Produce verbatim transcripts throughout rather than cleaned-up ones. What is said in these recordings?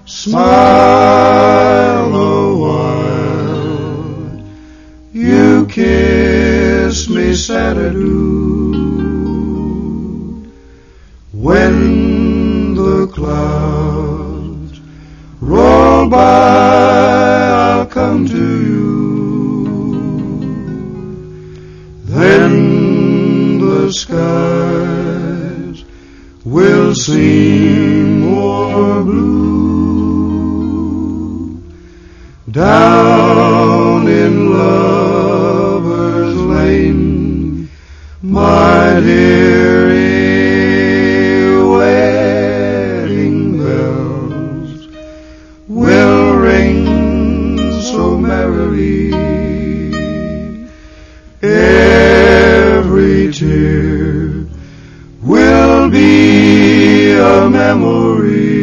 Smile a while, you kiss me sad-adieu. When the clouds roll by, I'll come to you. Then the skies will seem more blue. Down in Lover's Lane, my dearie, wedding bells will ring so merrily. Every tear will be a memory.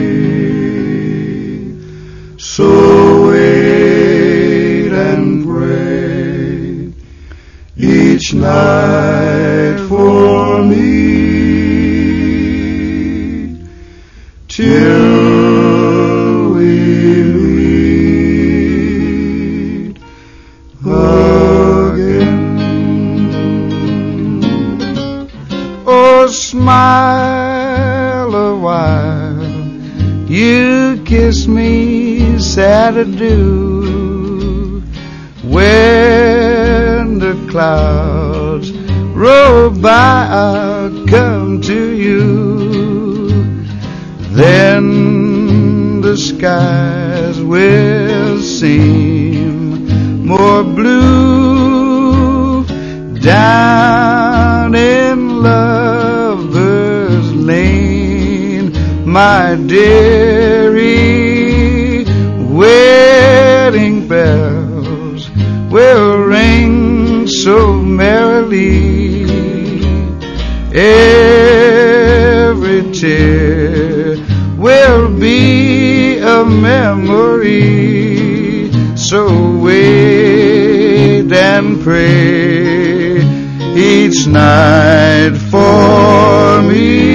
So wait and pray each night for me till we meet again. Oh, smile a while, you kiss me sad-adieu. When the clouds roll by, I'll come to you. Then the skies will seem more blue. Down in Lover's Lane, my dearie, wedding bells will ring so merrily. Every tear will be a memory. So wait and pray each night for me